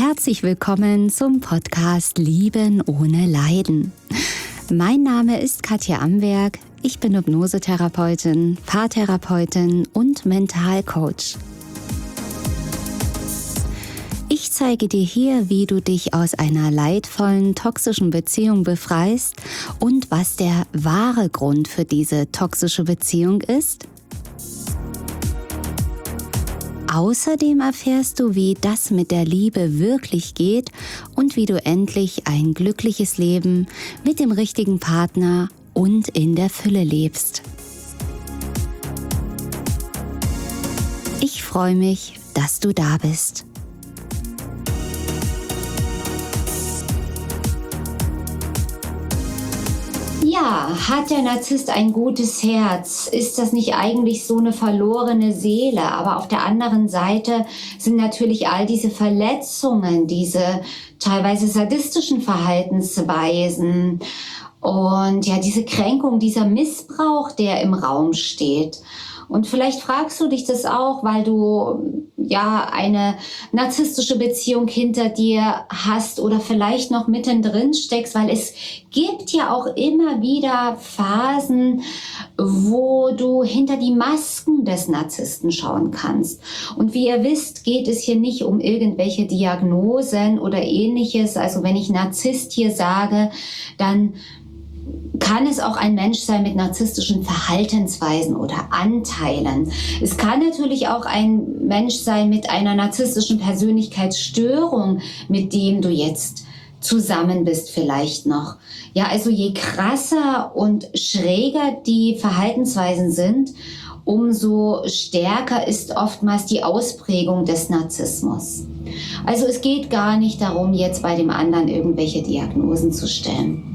Herzlich willkommen zum Podcast Lieben ohne Leiden. Mein Name ist Katja Amberg, ich bin Hypnosetherapeutin, Paartherapeutin und Mentalcoach. Ich zeige dir hier, wie du dich aus einer leidvollen, toxischen Beziehung befreist und was der wahre Grund für diese toxische Beziehung ist. Außerdem erfährst du, wie das mit der Liebe wirklich geht und wie du endlich ein glückliches Leben mit dem richtigen Partner und in der Fülle lebst. Ich freue mich, dass du da bist. Ja, hat der Narzisst ein gutes Herz? Ist das nicht eigentlich so eine verlorene Seele? Aber auf der anderen Seite sind natürlich all diese Verletzungen, diese teilweise sadistischen Verhaltensweisen und ja, diese Kränkung, dieser Missbrauch, der im Raum steht. Und vielleicht fragst du dich das auch, weil du ja eine narzisstische Beziehung hinter dir hast oder vielleicht noch mittendrin steckst, weil es gibt ja auch immer wieder Phasen, wo du hinter die Masken des Narzissten schauen kannst. Und wie ihr wisst, geht es hier nicht um irgendwelche Diagnosen oder ähnliches. Also wenn ich Narzisst hier sage, dann kann es auch ein Mensch sein mit narzisstischen Verhaltensweisen oder Anteilen. Es kann natürlich auch ein Mensch sein mit einer narzisstischen Persönlichkeitsstörung, mit dem du jetzt zusammen bist vielleicht noch. Ja, also je krasser und schräger die Verhaltensweisen sind, umso stärker ist oftmals die Ausprägung des Narzissmus. Also es geht gar nicht darum, jetzt bei dem anderen irgendwelche Diagnosen zu stellen.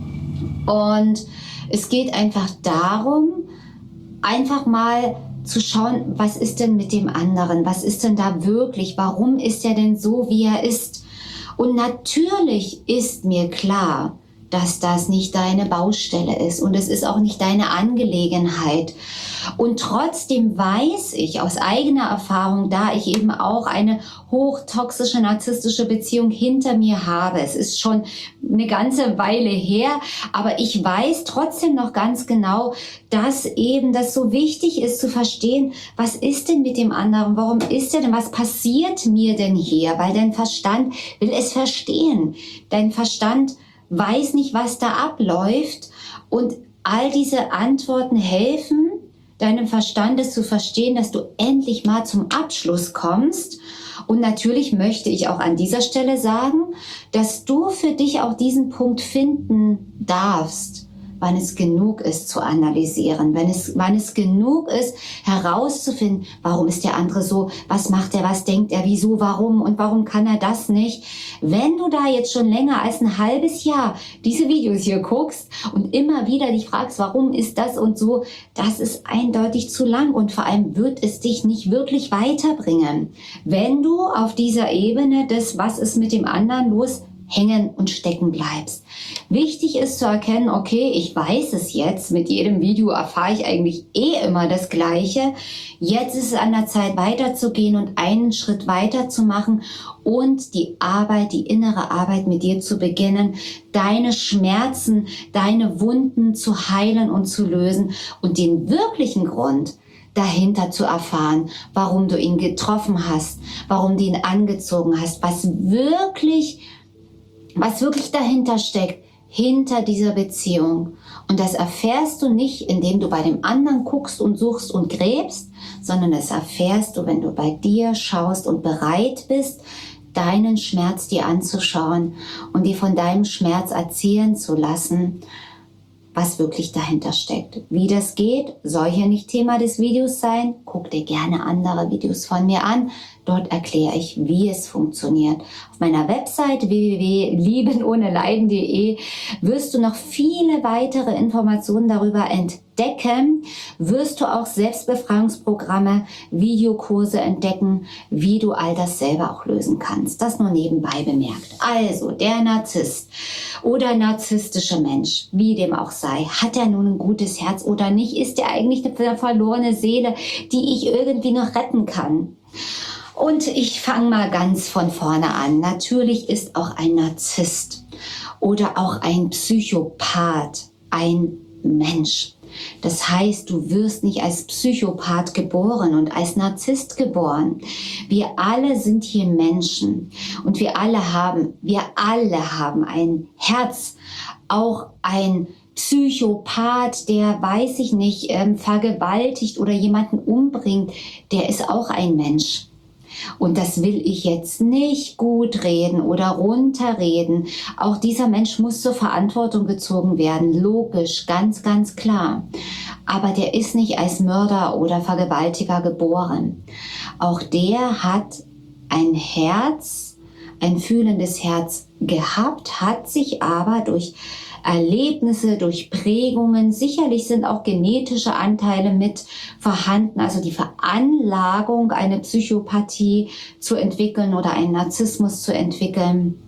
Und es geht einfach darum, einfach mal zu schauen, was ist denn mit dem anderen? Was ist denn da wirklich? Warum ist er denn so, wie er ist? Und natürlich ist mir klar, dass das nicht deine Baustelle ist und es ist auch nicht deine Angelegenheit. Und trotzdem weiß ich aus eigener Erfahrung, da ich eben auch eine hochtoxische, narzisstische Beziehung hinter mir habe. Es ist schon eine ganze Weile her, aber ich weiß trotzdem noch ganz genau, dass eben das so wichtig ist zu verstehen, was ist denn mit dem anderen? Warum ist er denn? Was passiert mir denn hier? Weil dein Verstand will es verstehen. Dein Verstand weiß nicht, was da abläuft und all diese Antworten helfen, deinem Verstand es zu verstehen, dass du endlich mal zum Abschluss kommst. Und natürlich möchte ich auch an dieser Stelle sagen, dass du für dich auch diesen Punkt finden darfst, wann es genug ist zu analysieren, wann es genug ist herauszufinden, warum ist der andere so, was macht er, was denkt er, wieso, warum und warum kann er das nicht. Wenn du da jetzt schon länger als ein halbes Jahr diese Videos hier guckst und immer wieder dich fragst, warum ist das und so, das ist eindeutig zu lang und vor allem wird es dich nicht wirklich weiterbringen, wenn du auf dieser Ebene des, was ist mit dem anderen los, hängen und stecken bleibst. Wichtig ist zu erkennen, okay, ich weiß es jetzt, mit jedem Video erfahre ich eigentlich immer das Gleiche. Jetzt ist es an der Zeit weiterzugehen und einen Schritt weiter zu machen und die Arbeit, die innere Arbeit mit dir zu beginnen, deine Schmerzen, deine Wunden zu heilen und zu lösen und den wirklichen Grund dahinter zu erfahren, warum du ihn getroffen hast, warum du ihn angezogen hast, was wirklich dahinter steckt, hinter dieser Beziehung. Und das erfährst du nicht, indem du bei dem anderen guckst und suchst und gräbst, sondern das erfährst du, wenn du bei dir schaust und bereit bist, deinen Schmerz dir anzuschauen und dir von deinem Schmerz erzählen zu lassen, was wirklich dahinter steckt. Wie das geht, soll hier nicht Thema des Videos sein. Guck dir gerne andere Videos von mir an. Dort erkläre ich, wie es funktioniert. Auf meiner Website www.liebenohneleiden.de wirst du noch viele weitere Informationen darüber entdecken. Wirst du auch Selbstbefreiungsprogramme, Videokurse entdecken, wie du all das selber auch lösen kannst. Das nur nebenbei bemerkt. Also, der Narzisst oder narzisstische Mensch, wie dem auch sei, hat er nun ein gutes Herz oder nicht? Ist er eigentlich eine verlorene Seele, die ich irgendwie noch retten kann? Und ich fange mal ganz von vorne an. Natürlich ist auch ein Narzisst oder auch ein Psychopath ein Mensch. Das heißt, du wirst nicht als Psychopath geboren und als Narzisst geboren. Wir alle sind hier Menschen und wir alle haben ein Herz. Auch ein Psychopath, der, weiß ich nicht, vergewaltigt oder jemanden umbringt, der ist auch ein Mensch. Und das will ich jetzt nicht gut reden oder runterreden. Auch dieser Mensch muss zur Verantwortung gezogen werden. Logisch, ganz, ganz klar. Aber der ist nicht als Mörder oder Vergewaltiger geboren. Auch der hat ein Herz, ein fühlendes Herz gehabt, hat sich aber durch Erlebnisse, durch Prägungen, sicherlich sind auch genetische Anteile mit vorhanden, also die Veranlagung, eine Psychopathie zu entwickeln oder einen Narzissmus zu entwickeln,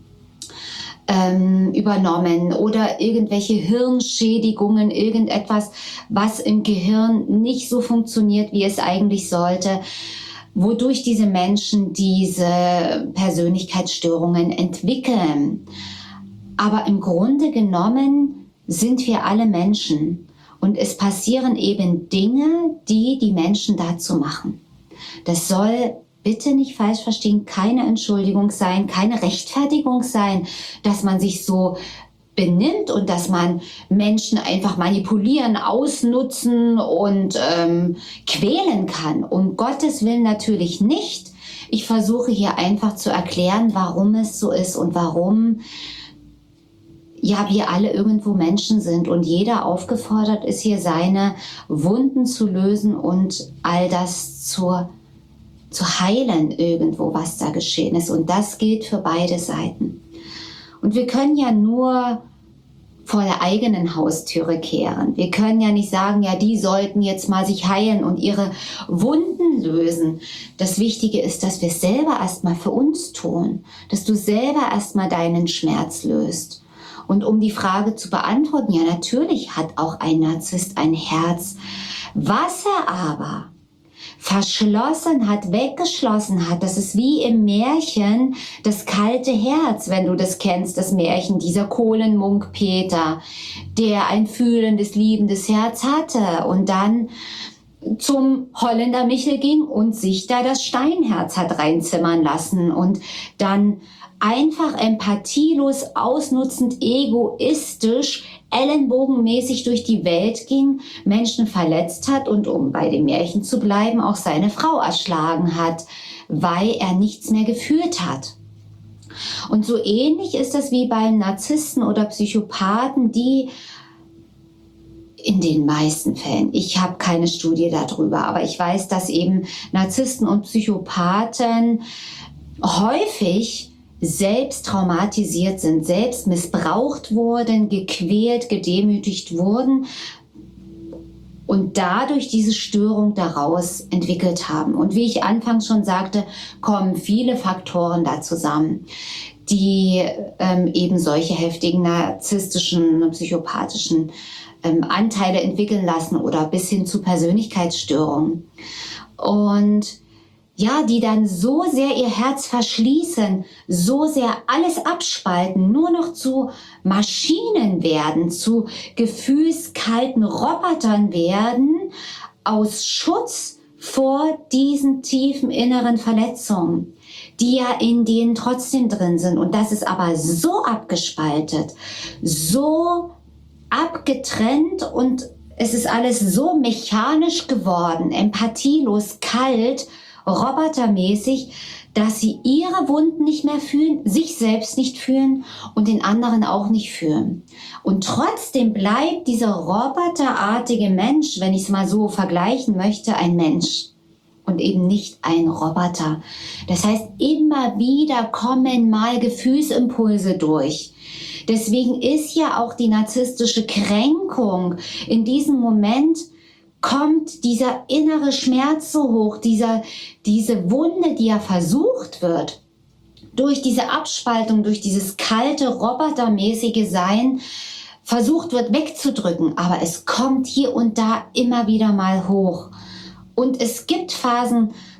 übernommen oder irgendwelche Hirnschädigungen, irgendetwas, was im Gehirn nicht so funktioniert, wie es eigentlich sollte, wodurch diese Menschen diese Persönlichkeitsstörungen entwickeln. Aber im Grunde genommen sind wir alle Menschen und es passieren eben Dinge, die die Menschen dazu machen. Das soll, bitte nicht falsch verstehen, keine Entschuldigung sein, keine Rechtfertigung sein, dass man sich so benimmt und dass man Menschen einfach manipulieren, ausnutzen und quälen kann. Um Gottes Willen natürlich nicht. Ich versuche hier einfach zu erklären, warum es so ist und warum wir alle irgendwo Menschen sind und jeder aufgefordert ist, hier seine Wunden zu lösen und all das zu heilen irgendwo, was da geschehen ist. Und das gilt für beide Seiten. Und wir können ja nur vor der eigenen Haustüre kehren. Wir können ja nicht sagen, ja, die sollten jetzt mal sich heilen und ihre Wunden lösen. Das Wichtige ist, dass wir es selber erstmal für uns tun, dass du selber erstmal deinen Schmerz löst. Und um die Frage zu beantworten, ja, natürlich hat auch ein Narzisst ein Herz. Was er aber verschlossen hat, weggeschlossen hat, das ist wie im Märchen das kalte Herz, wenn du das kennst, das Märchen, dieser Kohlenmunk Peter, der ein fühlendes, liebendes Herz hatte und dann zum Holländer Michel ging und sich da das Steinherz hat reinzimmern lassen und dann einfach empathielos, ausnutzend, egoistisch, ellenbogenmäßig durch die Welt ging, Menschen verletzt hat und, um bei dem Märchen zu bleiben, auch seine Frau erschlagen hat, weil er nichts mehr gefühlt hat. Und so ähnlich ist das wie bei Narzissten oder Psychopathen, die in den meisten Fällen, ich habe keine Studie darüber, aber ich weiß, dass eben Narzissten und Psychopathen häufig selbst traumatisiert sind, selbst missbraucht wurden, gequält, gedemütigt wurden und dadurch diese Störung daraus entwickelt haben. Und wie ich anfangs schon sagte, kommen viele Faktoren da zusammen, die eben solche heftigen narzisstischen, psychopathischen Anteile entwickeln lassen oder bis hin zu Persönlichkeitsstörungen. Und ja, die dann so sehr ihr Herz verschließen, so sehr alles abspalten, nur noch zu Maschinen werden, zu gefühlskalten Robotern werden, aus Schutz vor diesen tiefen inneren Verletzungen, die ja in denen trotzdem drin sind. Und das ist aber so abgespaltet, so abgetrennt und es ist alles so mechanisch geworden, empathielos, kalt, robotermäßig, dass sie ihre Wunden nicht mehr fühlen, sich selbst nicht fühlen und den anderen auch nicht fühlen. Und trotzdem bleibt dieser roboterartige Mensch, wenn ich es mal so vergleichen möchte, ein Mensch und eben nicht ein Roboter. Das heißt, immer wieder kommen mal Gefühlsimpulse durch. Deswegen ist ja auch die narzisstische Kränkung in diesem Moment kommt dieser innere Schmerz so hoch, diese Wunde, die ja versucht wird, durch diese Abspaltung, durch dieses kalte, robotermäßige Sein, versucht wird wegzudrücken. Aber es kommt hier und da immer wieder mal hoch. Und es gibt Phasen,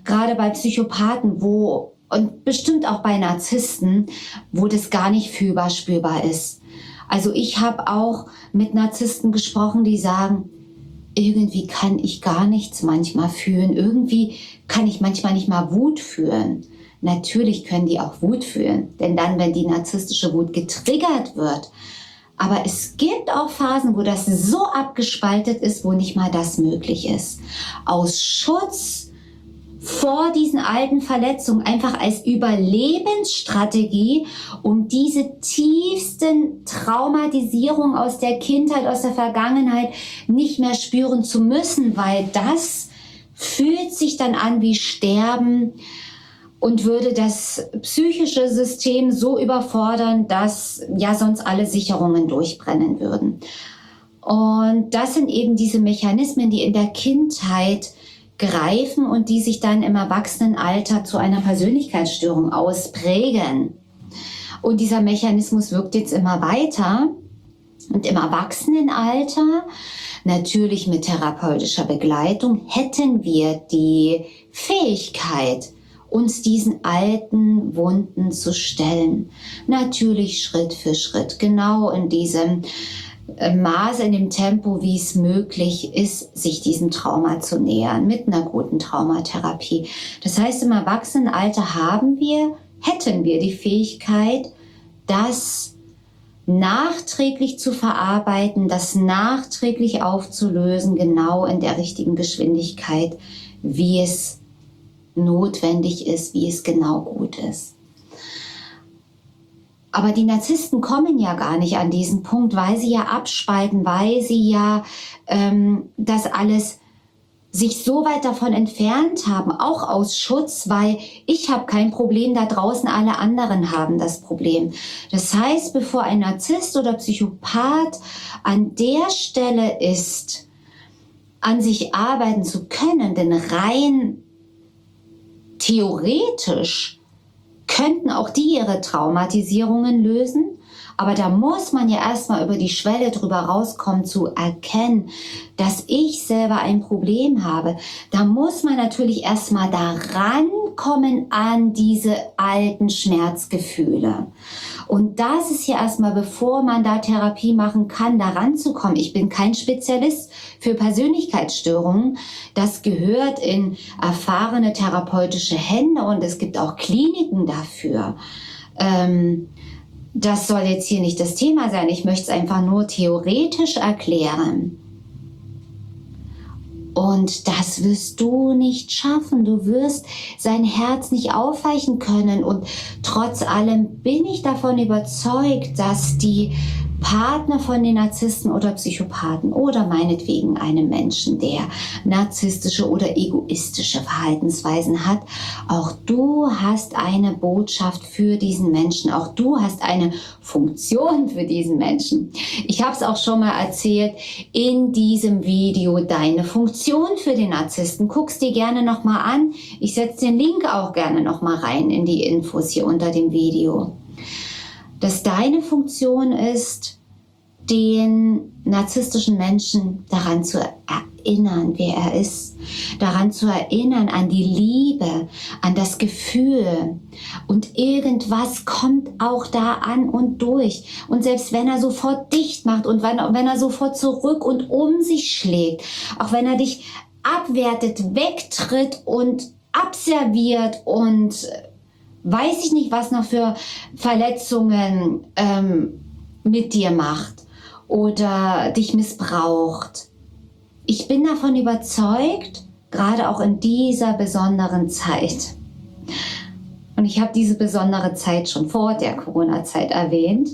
gerade bei Psychopathen, und bestimmt auch bei Narzissten, wo das gar nicht fühlbar spürbar ist. Also ich habe auch mit Narzissten gesprochen, die sagen, irgendwie kann ich gar nichts manchmal fühlen. Irgendwie kann ich manchmal nicht mal Wut fühlen. Natürlich können die auch Wut fühlen, denn dann, wenn die narzisstische Wut getriggert wird. Aber es gibt auch Phasen, wo das so abgespaltet ist, wo nicht mal das möglich ist. Aus Schutz vor diesen alten Verletzungen, einfach als Überlebensstrategie, um diese tiefsten Traumatisierungen aus der Kindheit, aus der Vergangenheit nicht mehr spüren zu müssen, weil das fühlt sich dann an wie Sterben und würde das psychische System so überfordern, dass ja sonst alle Sicherungen durchbrennen würden. Und das sind eben diese Mechanismen, die in der Kindheit greifen und die sich dann im Erwachsenenalter zu einer Persönlichkeitsstörung ausprägen. Und dieser Mechanismus wirkt jetzt immer weiter. Und im Erwachsenenalter, natürlich mit therapeutischer Begleitung, hätten wir die Fähigkeit, uns diesen alten Wunden zu stellen. Natürlich Schritt für Schritt, genau in diesem Maße, in dem Tempo, wie es möglich ist, sich diesem Trauma zu nähern, mit einer guten Traumatherapie. Das heißt, im Erwachsenenalter hätten wir die Fähigkeit, das nachträglich zu verarbeiten, das nachträglich aufzulösen, genau in der richtigen Geschwindigkeit, wie es notwendig ist, wie es genau gut ist. Aber die Narzissten kommen ja gar nicht an diesen Punkt, weil sie ja abspalten, weil sie ja das alles sich so weit davon entfernt haben, auch aus Schutz, weil ich habe kein Problem, da draußen alle anderen haben das Problem. Das heißt, bevor ein Narzisst oder Psychopath an der Stelle ist, an sich arbeiten zu können, denn rein theoretisch könnten auch die ihre Traumatisierungen lösen, aber da muss man ja erstmal über die Schwelle drüber rauskommen, zu erkennen, dass ich selber ein Problem habe. Da muss man natürlich erstmal da rankommen an diese alten Schmerzgefühle. Und das ist ja erstmal, bevor man da Therapie machen kann, da ranzukommen. Ich bin kein Spezialist für Persönlichkeitsstörungen. Das gehört in erfahrene therapeutische Hände und es gibt auch Kliniken dafür. Das soll jetzt hier nicht das Thema sein. Ich möchte es einfach nur theoretisch erklären. Und das wirst du nicht schaffen. Du wirst sein Herz nicht aufweichen können. Und trotz allem bin ich davon überzeugt, dass die Partner von den Narzissten oder Psychopathen oder meinetwegen einem Menschen, der narzisstische oder egoistische Verhaltensweisen hat, auch du hast eine Botschaft für diesen Menschen, auch du hast eine Funktion für diesen Menschen. Ich habe es auch schon mal erzählt in diesem Video, deine Funktion für den Narzissten. Guck's dir gerne nochmal an. Ich setze den Link auch gerne nochmal rein in die Infos hier unter dem Video. Dass deine Funktion ist, den narzisstischen Menschen daran zu erinnern, wer er ist, daran zu erinnern an die Liebe, an das Gefühl, und irgendwas kommt auch da an und durch. Und selbst wenn er sofort dicht macht und wenn er sofort zurück und um sich schlägt, auch wenn er dich abwertet, wegtritt und abserviert und weiß ich nicht, was noch für Verletzungen mit dir macht oder dich missbraucht. Ich bin davon überzeugt, gerade auch in dieser besonderen Zeit. Und ich habe diese besondere Zeit schon vor der Corona-Zeit erwähnt.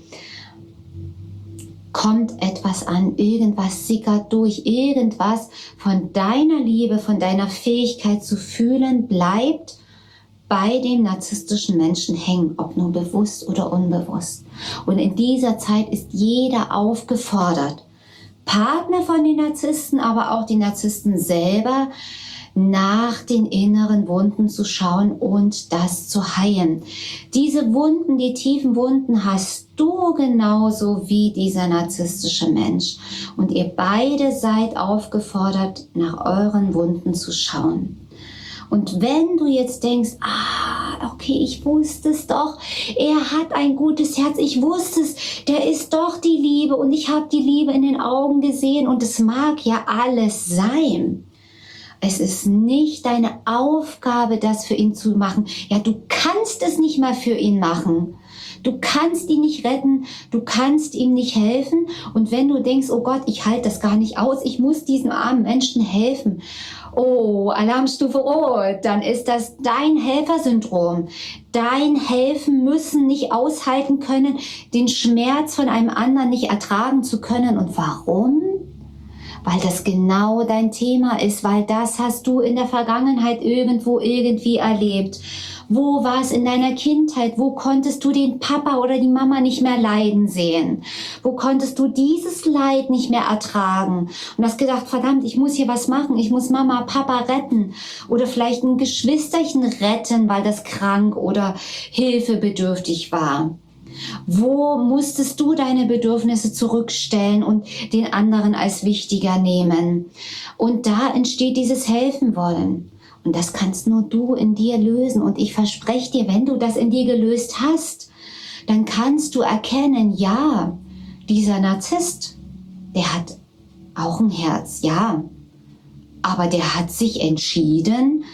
Kommt etwas an, irgendwas sickert durch, irgendwas von deiner Liebe, von deiner Fähigkeit zu fühlen, bleibt bei dem narzisstischen Menschen hängen, ob nur bewusst oder unbewusst. Und in dieser Zeit ist jeder aufgefordert, Partner von den Narzissten, aber auch die Narzissten selber, nach den inneren Wunden zu schauen und das zu heilen. Diese Wunden, die tiefen Wunden, hast du genauso wie dieser narzisstische Mensch. Und ihr beide seid aufgefordert, nach euren Wunden zu schauen. Und wenn du jetzt denkst, okay, ich wusste es doch, er hat ein gutes Herz, ich wusste es, der ist doch die Liebe und ich habe die Liebe in den Augen gesehen und es mag ja alles sein. Es ist nicht deine Aufgabe, das für ihn zu machen. Ja, du kannst es nicht mal für ihn machen. Du kannst ihn nicht retten, du kannst ihm nicht helfen. Und wenn du denkst, oh Gott, ich halte das gar nicht aus, ich muss diesem armen Menschen helfen. Oh, Alarmstufe Rot, dann ist das dein Helfersyndrom. Dein Helfen müssen nicht aushalten können, den Schmerz von einem anderen nicht ertragen zu können. Und warum? Weil das genau dein Thema ist, weil das hast du in der Vergangenheit irgendwo irgendwie erlebt. Wo war es in deiner Kindheit? Wo konntest du den Papa oder die Mama nicht mehr leiden sehen? Wo konntest du dieses Leid nicht mehr ertragen? Und hast gedacht, verdammt, ich muss hier was machen. Ich muss Mama, Papa retten. Oder vielleicht ein Geschwisterchen retten, weil das krank oder hilfebedürftig war. Wo musstest du deine Bedürfnisse zurückstellen und den anderen als wichtiger nehmen? Und da entsteht dieses Helfen wollen. Und das kannst nur du in dir lösen. Und ich verspreche dir, wenn du das in dir gelöst hast, dann kannst du erkennen, ja, dieser Narzisst, der hat auch ein Herz, ja. Aber der hat sich entschieden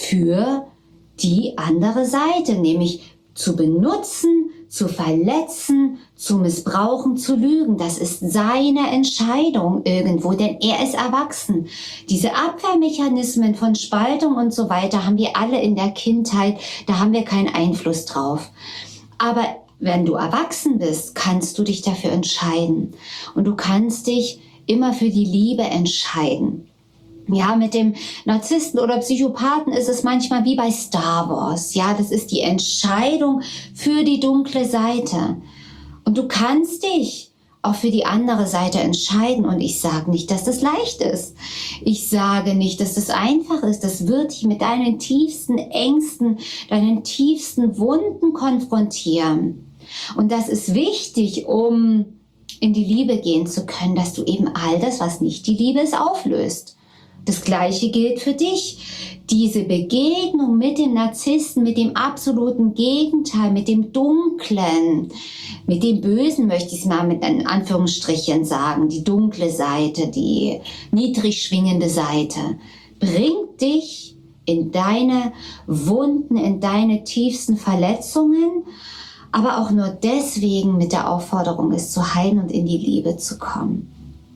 für die andere Seite, nämlich zu benutzen, zu verletzen, zu missbrauchen, zu lügen. Das ist seine Entscheidung irgendwo, denn er ist erwachsen. Diese Abwehrmechanismen von Spaltung und so weiter haben wir alle in der Kindheit, da haben wir keinen Einfluss drauf. Aber wenn du erwachsen bist, kannst du dich dafür entscheiden. Und du kannst dich immer für die Liebe entscheiden. Ja, mit dem Narzissten oder Psychopathen ist es manchmal wie bei Star Wars. Ja, das ist die Entscheidung für die dunkle Seite. Und du kannst dich auch für die andere Seite entscheiden. Und ich sage nicht, dass das leicht ist. Ich sage nicht, dass das einfach ist. Das wird dich mit deinen tiefsten Ängsten, deinen tiefsten Wunden konfrontieren. Und das ist wichtig, um in die Liebe gehen zu können, dass du eben all das, was nicht die Liebe ist, auflöst. Das Gleiche gilt für dich. Diese Begegnung mit dem Narzissten, mit dem absoluten Gegenteil, mit dem Dunklen, mit dem Bösen, möchte ich es mal mit Anführungsstrichen sagen, die dunkle Seite, die niedrig schwingende Seite, bringt dich in deine Wunden, in deine tiefsten Verletzungen, aber auch nur deswegen mit der Aufforderung, es zu heilen und in die Liebe zu kommen.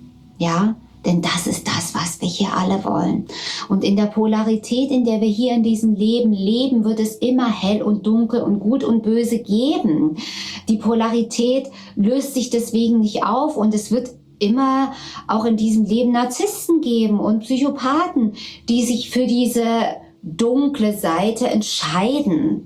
Ja? Denn das ist das, was wir hier alle wollen. Und in der Polarität, in der wir hier in diesem Leben leben, wird es immer hell und dunkel und gut und böse geben. Die Polarität löst sich deswegen nicht auf und es wird immer auch in diesem Leben Narzissten geben und Psychopathen, die sich für diese dunkle Seite entscheiden.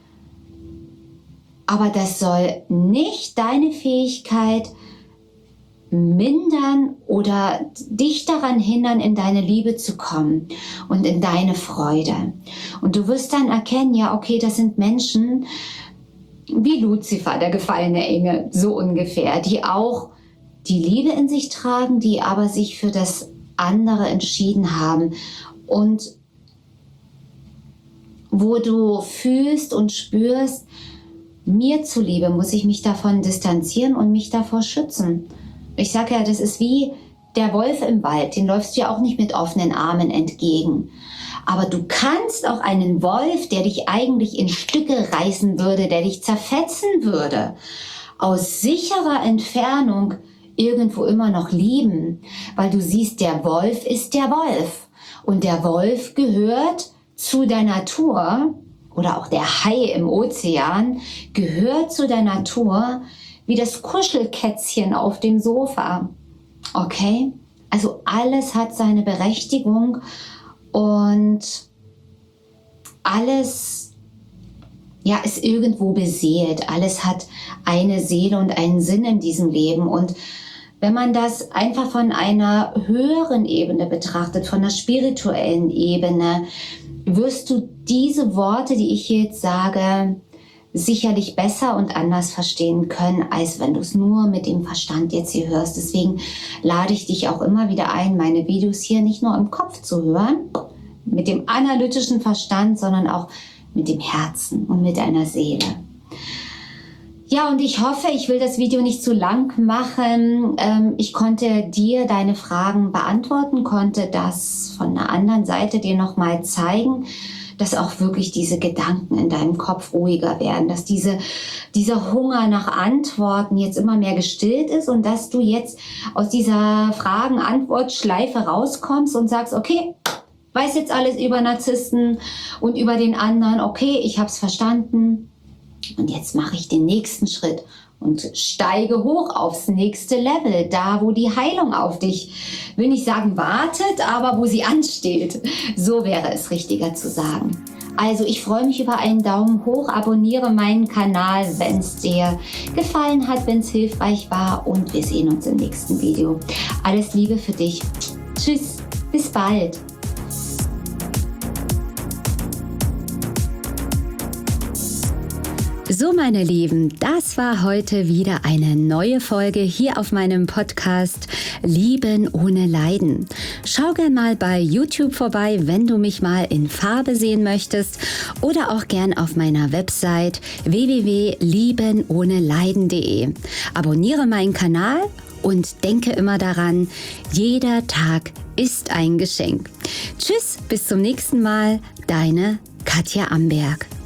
Aber das soll nicht deine Fähigkeit mindern oder dich daran hindern, in deine Liebe zu kommen und in deine Freude. Und du wirst dann erkennen, ja, okay, das sind Menschen wie Luzifer, der gefallene Engel, so ungefähr, die auch die Liebe in sich tragen, die aber sich für das andere entschieden haben. Und wo du fühlst und spürst, mir zuliebe muss ich mich davon distanzieren und mich davor schützen. Ich sage ja, das ist wie der Wolf im Wald, den läufst du ja auch nicht mit offenen Armen entgegen. Aber du kannst auch einen Wolf, der dich eigentlich in Stücke reißen würde, der dich zerfetzen würde, aus sicherer Entfernung irgendwo immer noch lieben. Weil du siehst, der Wolf ist der Wolf. Und der Wolf gehört zu der Natur, oder auch der Hai im Ozean, gehört zu der Natur, wie das Kuschelkätzchen auf dem Sofa. Okay? Also alles hat seine Berechtigung und alles ist irgendwo beseelt. Alles hat eine Seele und einen Sinn in diesem Leben. Und wenn man das einfach von einer höheren Ebene betrachtet, von einer spirituellen Ebene, wirst du diese Worte, die ich jetzt sage, sicherlich besser und anders verstehen können, als wenn du es nur mit dem Verstand jetzt hier hörst. Deswegen lade ich dich auch immer wieder ein, meine Videos hier nicht nur im Kopf zu hören, mit dem analytischen Verstand, sondern auch mit dem Herzen und mit deiner Seele. Ja, und ich hoffe, ich will das Video nicht zu lang machen. Ich konnte dir deine Fragen beantworten, konnte das von einer anderen Seite dir nochmal zeigen, dass auch wirklich diese Gedanken in deinem Kopf ruhiger werden, dass dieser Hunger nach Antworten jetzt immer mehr gestillt ist und dass du jetzt aus dieser Fragen-Antwort-Schleife rauskommst und sagst, okay, weiß jetzt alles über Narzissten und über den anderen, okay, ich habe es verstanden. Und jetzt mache ich den nächsten Schritt und steige hoch aufs nächste Level, da wo die Heilung auf dich, will nicht sagen wartet, aber wo sie ansteht. So wäre es richtiger zu sagen. Also ich freue mich über einen Daumen hoch, abonniere meinen Kanal, wenn es dir gefallen hat, wenn es hilfreich war und wir sehen uns im nächsten Video. Alles Liebe für dich. Tschüss, bis bald. So, meine Lieben, das war heute wieder eine neue Folge hier auf meinem Podcast Lieben ohne Leiden. Schau gern mal bei YouTube vorbei, wenn du mich mal in Farbe sehen möchtest oder auch gern auf meiner Website www.liebenohneleiden.de. Abonniere meinen Kanal und denke immer daran, jeder Tag ist ein Geschenk. Tschüss, bis zum nächsten Mal, deine Katja Amberg.